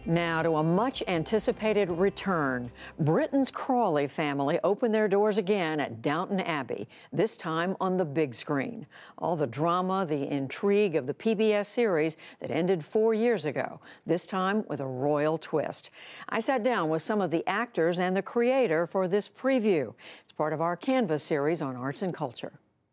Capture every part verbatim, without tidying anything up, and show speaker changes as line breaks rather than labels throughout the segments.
Now to a much-anticipated return. Britain's Crawley family opened their doors again at Downton Abbey, this time on the big screen. All the drama, the intrigue of the P B S series that ended four years ago, this time with a royal twist. I sat down with some of the actors and the creator for this preview. It's part of our Canvas series on arts and culture.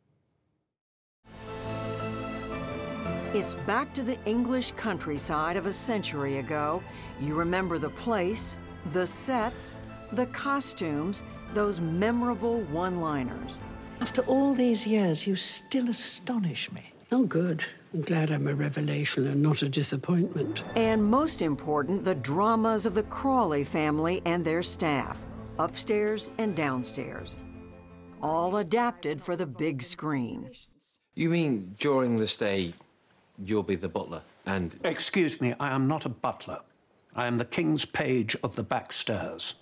It's back to the English countryside of a century ago. You remember the place, the sets, the costumes, those memorable one-liners.
After all these years, you still astonish me.
Oh, good. I'm glad I'm a revelation and not a disappointment.
And most important, the dramas of the Crawley family and their staff, upstairs and downstairs. All adapted for the big screen.
You mean during the stay, you'll be the butler and...
Excuse me, I am not a butler. I am the King's page of the back stairs.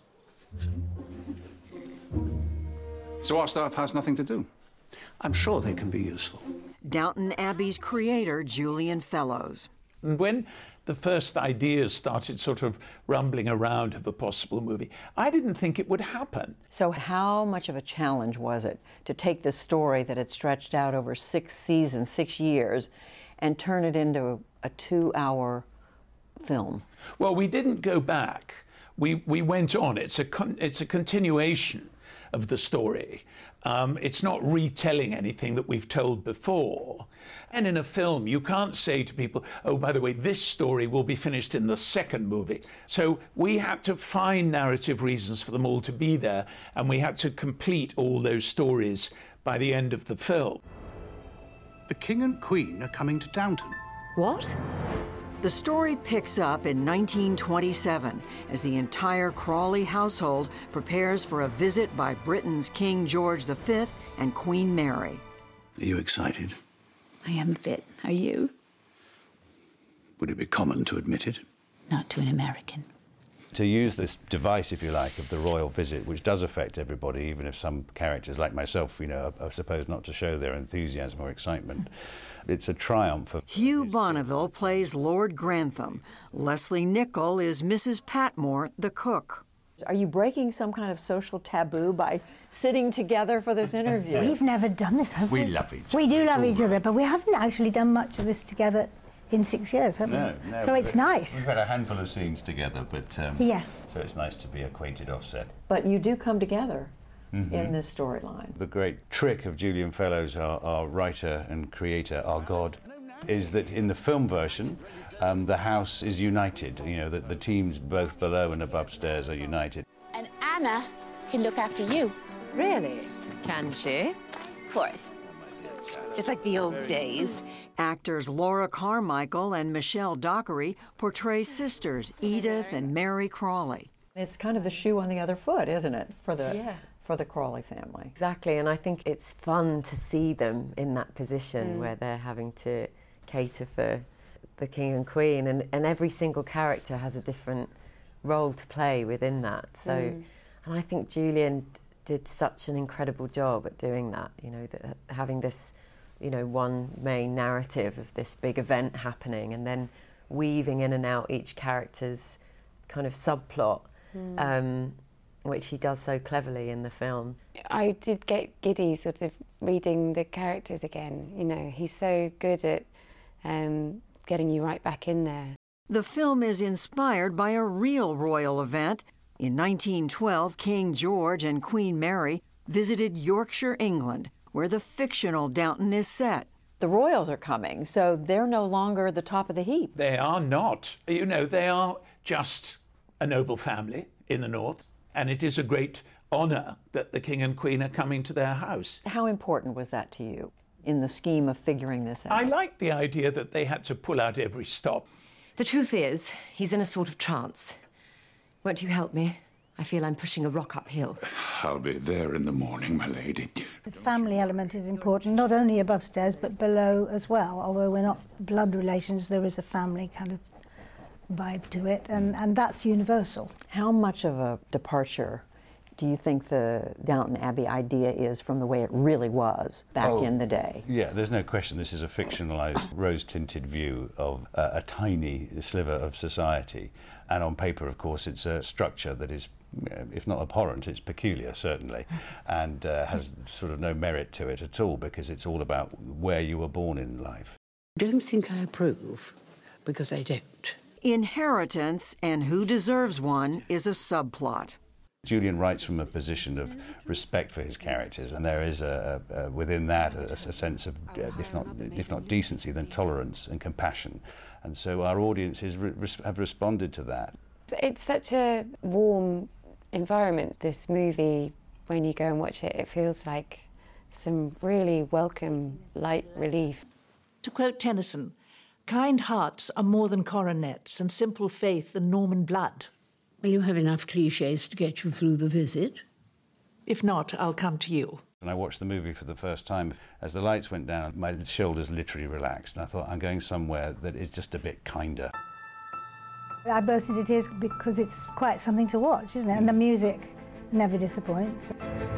So our staff has nothing to do?
I'm sure they can be useful.
Downton Abbey's creator, Julian Fellowes.
And when the first ideas started sort of rumbling around of a possible movie, I didn't think it would happen.
So how much of a challenge was it to take this story that had stretched out over six seasons, six years, and turn it into a two-hour film?
Well, we didn't go back. We we went on. It's a con it's a continuation of the story. Um, it's not retelling anything that we've told before. And in a film, you can't say to people, oh, by the way, this story will be finished in the second movie. So we had to find narrative reasons for them all to be there, and we had to complete all those stories by the end of the film.
The King and Queen are coming to Downton.
What? The story picks up in nineteen twenty-seven as the entire Crawley household prepares for a visit by Britain's King George the Fifth and Queen Mary.
Are you excited?
I am a bit. Are you?
Would it be common to admit it?
Not to an American.
To use this device, if you like, of the royal visit, which does affect everybody, even if some characters like myself, you know, are, are supposed not to show their enthusiasm or excitement. It's a triumph. Of
Hugh Bonneville plays Lord Grantham. Leslie Nichol is Missus Patmore, the cook. Are you breaking some kind of social taboo by sitting together for this interview?
We've never done this, have we?
We love each other.
We do
It's
love
all
each
right.
other, but we haven't actually done much of this together in six years, have
No,
we?
no.
So it's
we've-
nice.
We've had a handful of scenes together, but um,
Yeah.
so it's nice to be acquainted offset.
But you do come together
Mhm.
in this storyline.
The great trick of Julian Fellowes, our, our writer and creator, our god, is that in the film version, um, the house is united. You know, that the teams both below and above stairs are united.
And Anna can look after you.
Really? Can she?
Of course.
Just like the old days.
Actors Laura Carmichael and Michelle Dockery portray sisters Edith and Mary Crawley. It's kind of the shoe on the other foot, isn't it, for the
Yeah.
for the Crawley family?
Exactly, and I think it's fun to see them in that position
Mm.
where they're having to cater for the King and Queen, and, and every single character has a different role to play within that. So,
Mm.
and I think Julian d- did such an incredible job at doing that, you know, that, having this, you know, one main narrative of this big event happening and then weaving in and out each character's kind of subplot,
Mm.
um, which he does so cleverly in the film.
I did get giddy sort of reading the characters again. You know, he's so good at um, getting you right back in there.
The film is inspired by a real royal event. In nineteen twelve, King George and Queen Mary visited Yorkshire, England, where the fictional Downton is set. The royals are coming, so they're no longer the top of the heap.
They are not. You know, they are just a noble family in the north, and it is a great honour that the King and Queen are coming to their house.
How important was that to you in the scheme of figuring this out?
I like the idea that they had to pull out every stop.
The truth is, he's in a sort of trance. Won't you help me? I feel I'm pushing a rock uphill.
I'll be there in the morning, my lady.
The family element is important, not only above stairs, but below as well. Although we're not blood relations, there is a family kind of vibe to it, and, and that's universal.
How much of a departure do you think the Downton Abbey idea is from the way it really was back
Oh,
in the day?
Yeah, there's no question this is a fictionalised, rose-tinted view of a, a tiny sliver of society. And on paper, of course, it's a structure that is, if not abhorrent, it's peculiar, certainly, and uh, has sort of no merit to it at all, because it's all about where you were born in life.
I don't think I approve, because I don't.
Inheritance and who deserves one is a subplot.
Julian writes from a position of respect for his characters, and there is a, a, a within that a, a sense of, if not if not decency, then tolerance and compassion, and so our audiences re have responded to that.
It's such a warm environment, this movie. When you go and watch it, it feels like some really welcome, light relief.
To quote Tennyson, kind hearts are more than coronets, and simple faith than Norman blood.
Will you have enough clichés to get you through the visit?
If not, I'll come to you.
When I watched the movie for the first time, as the lights went down, my shoulders literally relaxed, and I thought, I'm going somewhere that is just a bit kinder.
I burst into tears because it's quite something to watch, isn't it? And the music never disappoints.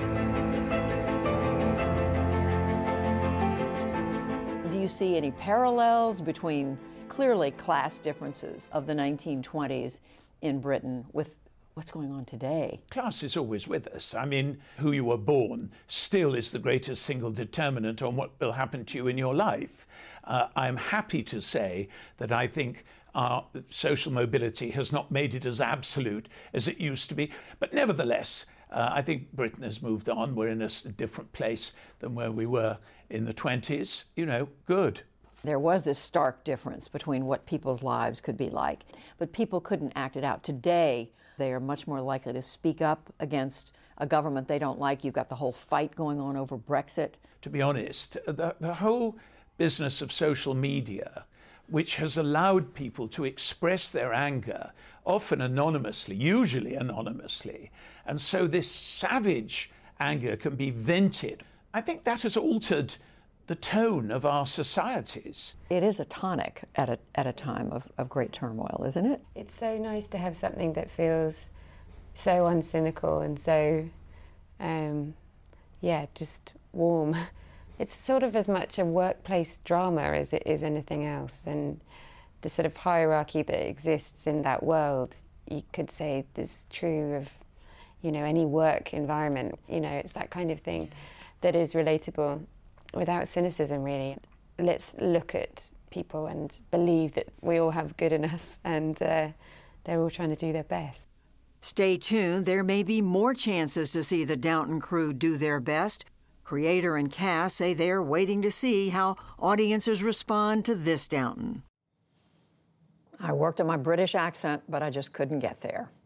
Do you see any parallels between clearly class differences of the nineteen twenties in Britain with what's going on today?
Class is always with us. I mean, who you were born still is the greatest single determinant on what will happen to you in your life. Uh, I'm happy to say that I think our social mobility has not made it as absolute as it used to be. But nevertheless, uh, I think Britain has moved on. We're in a different place than where we were in the twenties. You know, good.
There was this stark difference between what people's lives could be like, but people couldn't act it out. Today, they are much more likely to speak up against a government they don't like. You've got the whole fight going on over Brexit.
To be honest, the, the whole business of social media, which has allowed people to express their anger, often anonymously, usually anonymously, and so this savage anger can be vented. I think that has altered the tone of our societies.
It is a tonic at a, at a time of, of great turmoil, isn't it?
It's so nice to have something that feels so uncynical and so, um, yeah, just warm. It's sort of as much a workplace drama as it is anything else, and the sort of hierarchy that exists in that world, you could say is true of, you know, any work environment. You know, it's that kind of thing that is relatable without cynicism, really. Let's look at people and believe that we all have good in us, and uh, they're all trying to do their best.
Stay tuned. There may be more chances to see the Downton crew do their best. Creator and cast say they're waiting to see how audiences respond to this Downton. I worked on my British accent, but I just couldn't get there.